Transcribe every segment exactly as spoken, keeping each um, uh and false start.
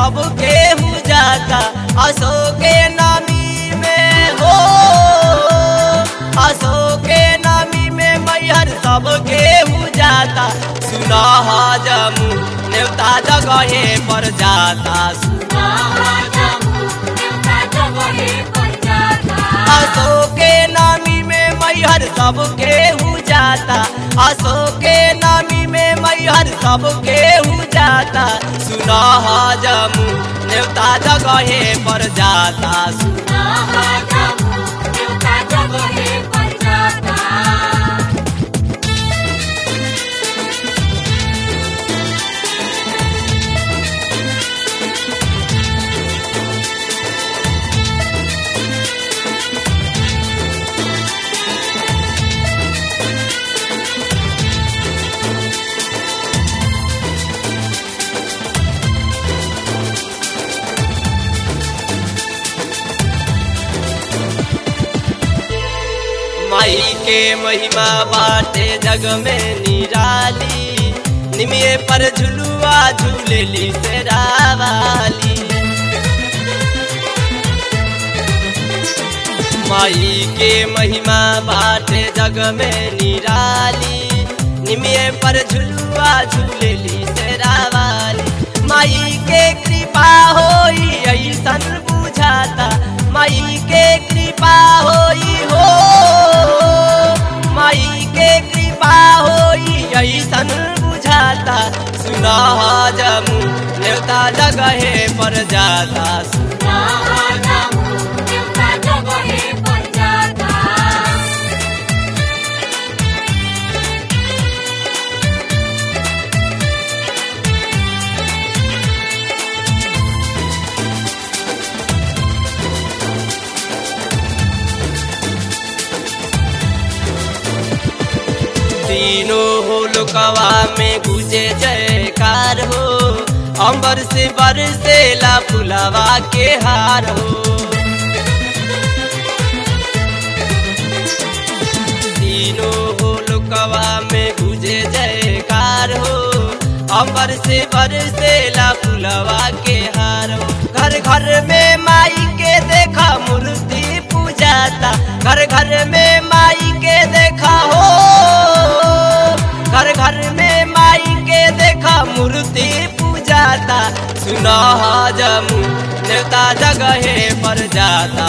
सबके हो जाता असो के नामी में हो असो के नामी में मैहर सबके हो जाता सुना जमू नेवता जगहे पर जाता असो के नामी में मैहर सबके हो जाता असो के नामी में मैहर सबके हो जाता सुना जमू नेवता जगहे पर जाता माई के महिमा बाटे जग में निराली निमिये पर झुलुआ झूलेली शेरावाली माई के महिमा बाटे जग में निराली निमिये पर झुलुआ झूलेली शेरावाली माई के कृपा होई ऐसन बुझाता माई के कृपा होई हो माई के कृपा होई ऐसन बुझाता सुना जमू नेवता जगहे पर जाता तीनों हो लोकवा में गुजे जयकार हो अंबर से बरसेला फुलवा के हार हो तीनों हो लोकवा में गुजे जयकार हो अंबर से बरसेला फुलवा के हार हो घर घर में माई के देखा मूर्ति पूजाता घर घर में माई के देखा हो घर घर में माई के देखा मूर्ति पूजाता सुना जमू नेवता जगहे पर जाता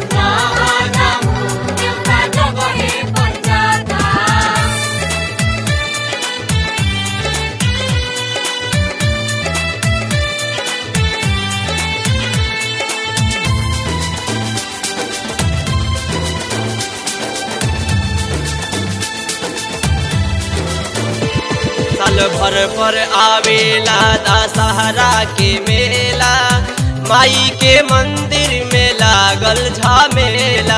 साल भर पर आवेला दशहरा के मेला माई के मंदिर में लागल झमेला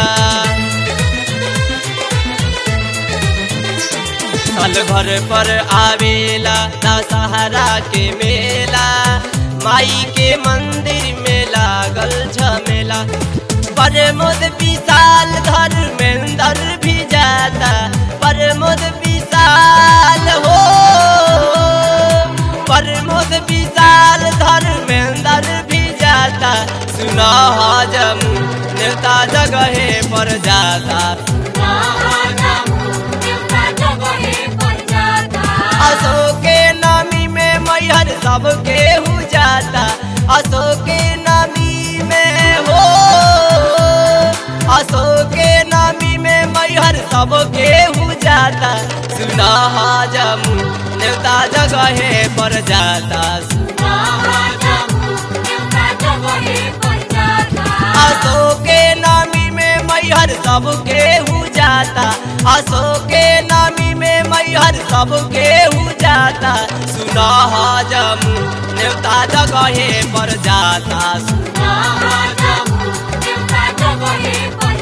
साल भर पर आवेला दशहरा के मेला माई के मंदिर में लागल झमेला परमोद विशाल धर्मेंद्र भी जाता परमोद विशाल हो परमोद विशाल धर्मेंद्र भी जाता सुना जमू नेवता जगहे पर जाता असो के नामी में मैहर सबके हो जाता असो के नामी में हो असो के नामी में मैहर सबके हो जाता सुना जमू नेवता जगहे पर जाता असो के नामी में मैहर सबके हो जाता असो के नामी में मैहर सबके हो जाता सुना जमू नेवता जगहे पर जाता सुना जमू नेवता जगहे पर